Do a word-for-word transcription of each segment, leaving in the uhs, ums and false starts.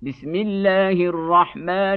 بسم الله الرحمن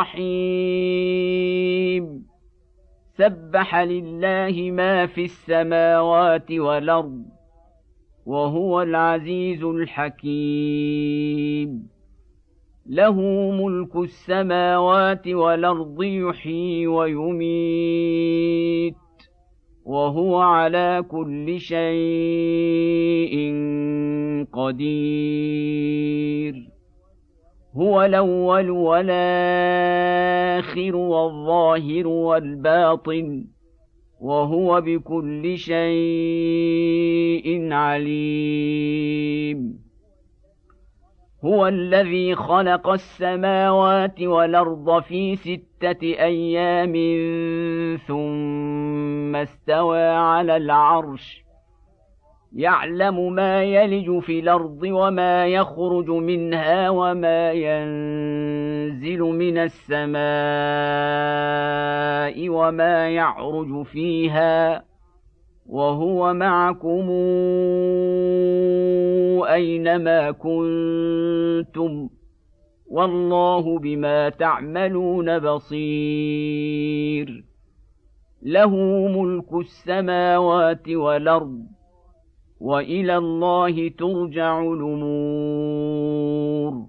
الرحيم سبح لله ما في السماوات والأرض وهو العزيز الحكيم له ملك السماوات والأرض يحيي ويميت وهو على كل شيء قدير هو الأول والآخر والظاهر والباطن وهو بكل شيء عليم هو الذي خلق السماوات والأرض في ستة أيام ثم استوى على العرش يعلم ما يلج في الأرض وما يخرج منها وما ينزل من السماء وما يعرج فيها وهو معكم أينما كنتم والله بما تعملون بصير له ملك السماوات والأرض وإلى الله ترجع الأمور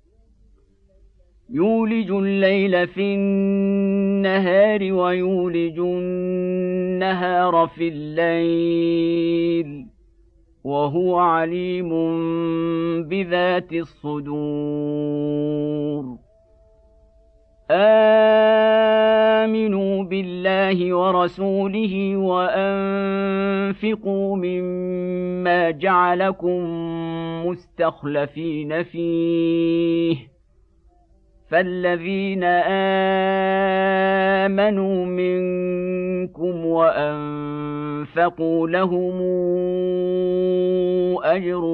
يولج الليل في النهار ويولج النهار في الليل وهو عليم بذات الصدور آمنوا بالله ورسوله وأنفقوا مما جعلكم مستخلفين فيه فالذين آمنوا منكم وأنفقوا لهم أجر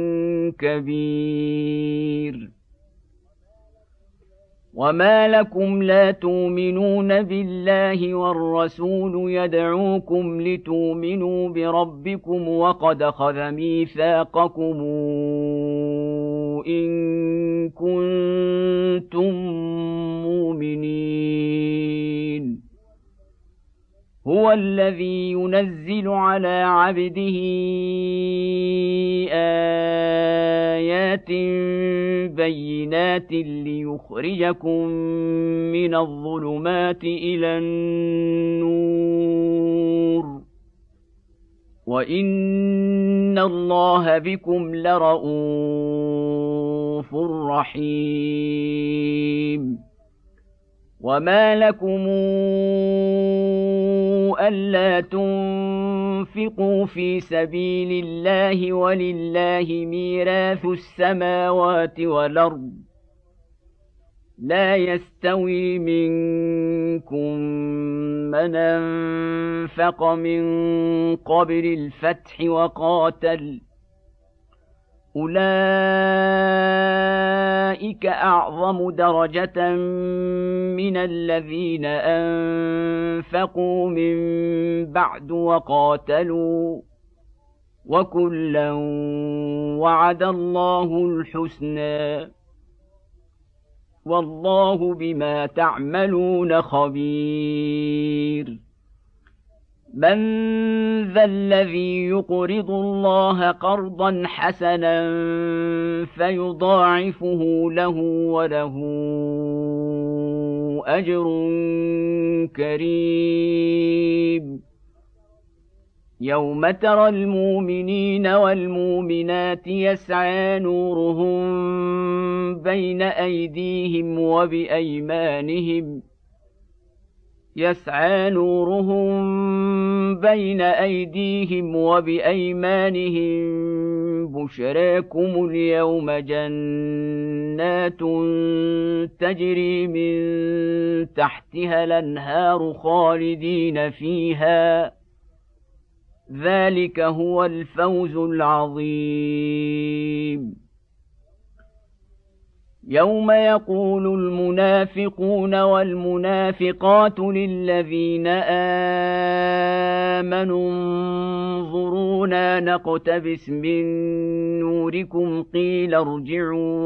كبير وما لكم لا تؤمنون بالله والرسول يدعوكم لتؤمنوا بربكم وقد أخذ ميثاقكم إن كنتم مؤمنين هو الذي ينزل على عبده آيات بينات ليخرجكم من الظلمات إلى النور وإن الله بكم لرءوف رحيم وما لكم ألا تنفقوا في سبيل الله ولله ميراث السماوات والأرض لا يستوي منكم من أنفق من قبل الفتح وقاتل أولئك أعظم درجة من الذين أنفقوا من بعد وقاتلوا وكلا وعد الله الحسنى والله بما تعملون خبير من ذا الذي يقرض الله قرضا حسنا فيضاعفه له وله أجر كريم يوم ترى المؤمنين والمؤمنات يسعى نورهم بين أيديهم وبأيمانهم يسعى نورهم بين أيديهم وبأيمانهم بشراكم اليوم جنات تجري من تحتها الأنهار خالدين فيها ذلك هو الفوز العظيم يوم يقول المنافقون والمنافقات للذين آمنوا انظرونا نقتبس من نوركم قيل ارجعوا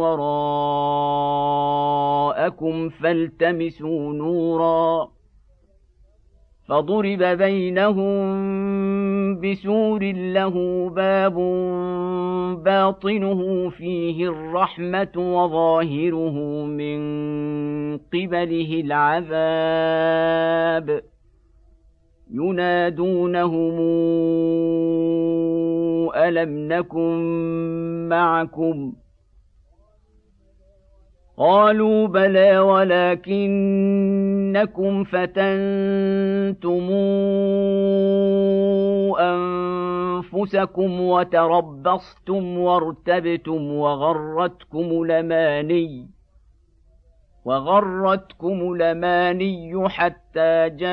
وراءكم فالتمسوا نورا فضرب بينهم بسور له باب باطنه فيه الرحمة وظاهره من قبله العذاب ينادونهم ألم نكن معكم قالوا بلى ولكنكم فتنتم أنفسكم وتربصتم وارتبتم وغرتكم الأماني وغرتكم الأماني حتى جاء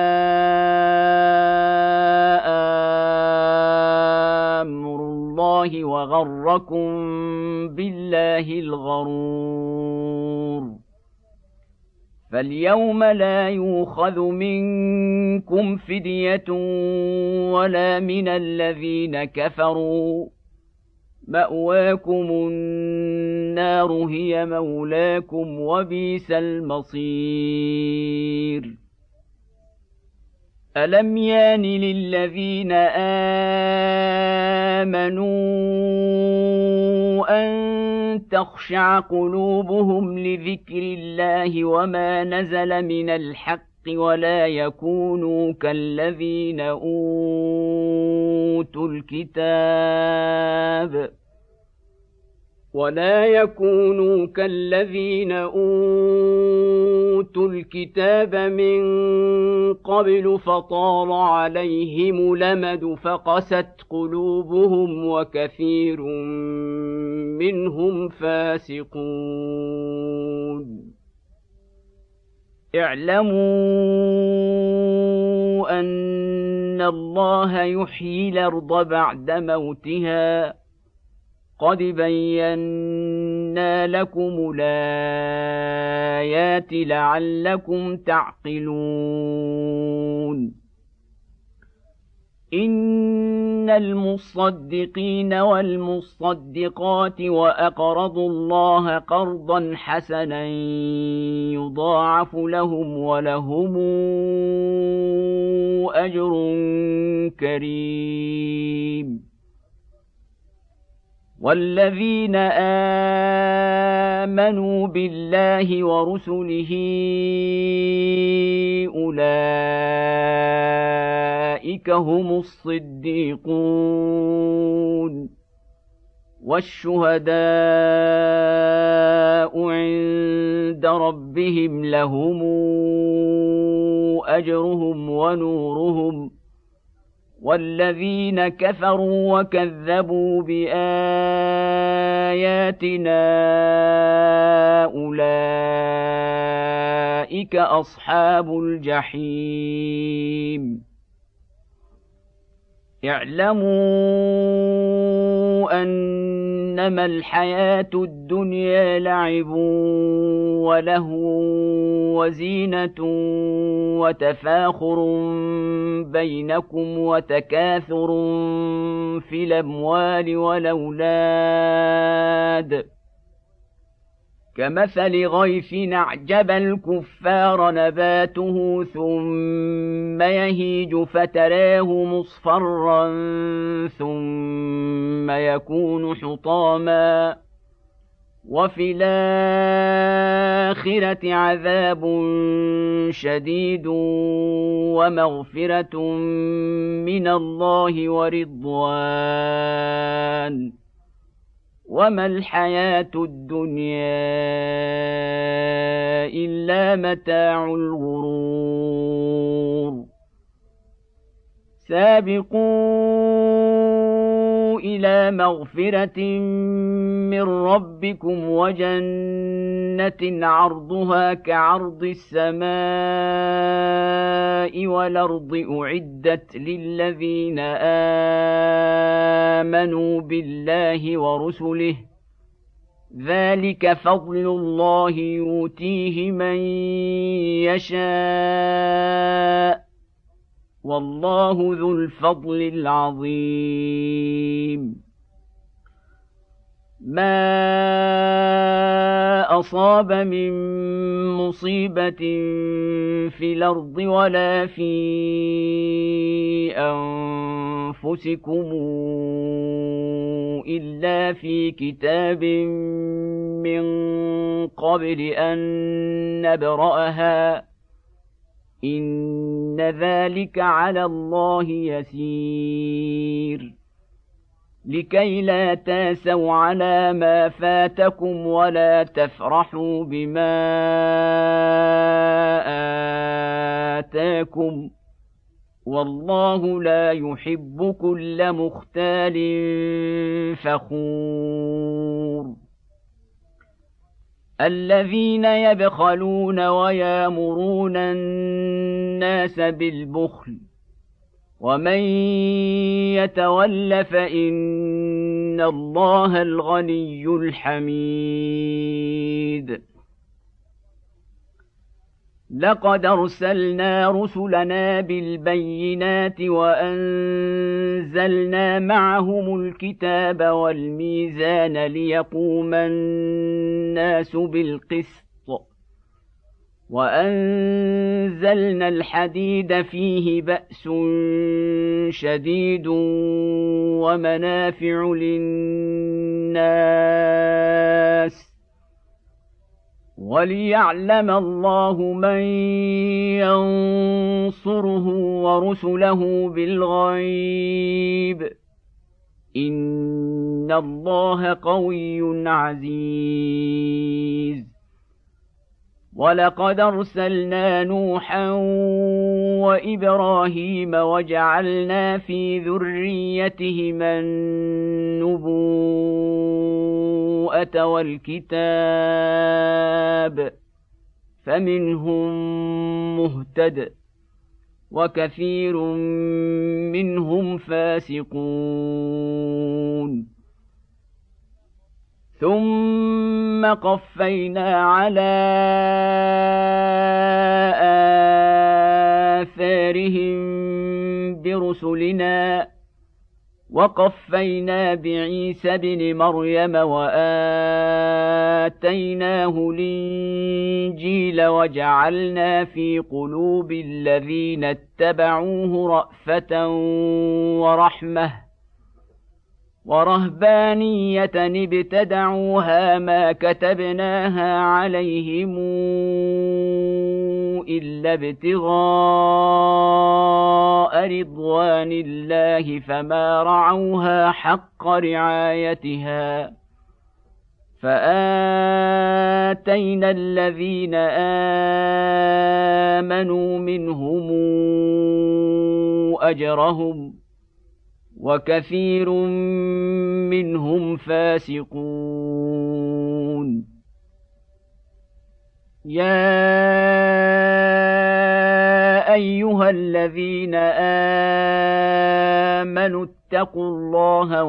أمر الله وغركم بالله الغرور فاليوم لا يؤخذ منكم فدية ولا من الذين كفروا مأواكم النار هي مولاكم وبئس المصير ألم يان للذين آمنوا أن تخشع قلوبهم لذكر الله وما نزل من الحق ولا يكونوا كالذين أوتوا الكتاب ولا يكونوا كالذين أوتوا الكتاب من قبل فطال عليهم الأمد فقست قلوبهم وكثير منهم فاسقون اعلموا أن الله يحيي الأرض بعد موتها قد بينا لكم الآيات لعلكم تعقلون إن المصدقين والمصدقات وأقرضوا الله قرضا حسنا يضاعف لهم ولهم أجر كريم والذين آمنوا بالله ورسله أولئك هم الصديقون والشهداء عند ربهم لهم أجرهم ونورهم والذين كفروا وكذبوا بآياتنا أولئك أصحاب الجحيم اعلموا أنما الحياة الدنيا لعب ولهو وزينة وتفاخر بينكم وتكاثر في الأموال والأولاد كمثل غيث أعجب الكفار نباته ثم يهيج فتراه مصفرا ثم يكون حطاما وفي الآخرة عذاب شديد ومغفرة من الله ورضوان وما الحياة الدنيا إلا متاع الغرور سابقوا إلى مغفرة من ربكم وجنة عرضها كعرض السماء والأرض أعدت للذين آمنوا بالله ورسله ذلك فضل الله يؤتيه من يشاء والله ذو الفضل العظيم ما أصاب من مصيبة في الأرض ولا في أنفسكم إلا في كتاب من قبل أن نبرأها إن ذلك على الله يسير لكي لا تاسوا على ما فاتكم ولا تفرحوا بما آتاكم والله لا يحب كل مختال فخور الذين يبخلون ويامرون الناس بالبخل ومن يتول فإن الله الغني الحميد لقد أرسلنا رسلنا بالبينات وأنزلنا معهم الكتاب والميزان ليقوم الناس بالقسط وأنزلنا الحديد فيه بأس شديد ومنافع للناس وليعلم الله من ينصره ورسله بالغيب إن الله قوي عزيز ولقد أرسلنا نوحا وإبراهيم وجعلنا في ذريتهما النبوءة والكتاب فمنهم مهتد وكثير منهم فاسقون ثم قفينا على آثارهم برسلنا وقفينا بعيسى ابن مريم وآتيناه الإنجيل وجعلنا في قلوب الذين اتبعوه رأفة ورحمة ورهبانية ابتدعوها ما كتبناها عليهم إلا ابتغاء رضوان الله فما رعوها حق رعايتها فآتينا الذين آمنوا منهم أجرهم وكثير منهم فاسقون يا أيها الذين آمنوا اتقوا الله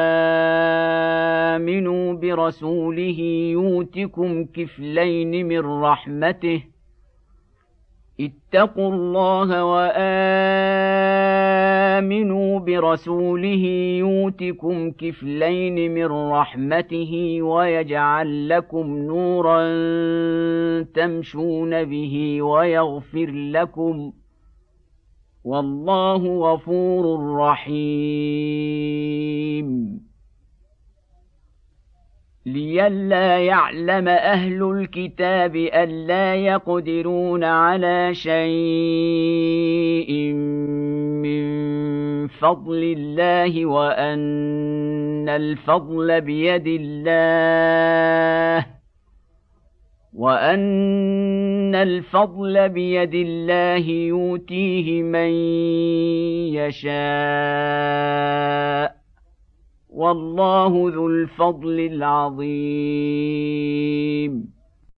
وآمنوا برسوله يؤتكم كفلين من رحمته اتقوا الله وآمنوا برسوله يؤتكم كفلين من رحمته ويجعل لكم نورا تمشون به ويغفر لكم والله غفور رحيم لئلا يعلم أهل الكتاب ألا يقدرون على شيء من فضل الله وأن الفضل بيد الله وأن الفضل بيد الله يؤتيه من يشاء والله ذو الفضل العظيم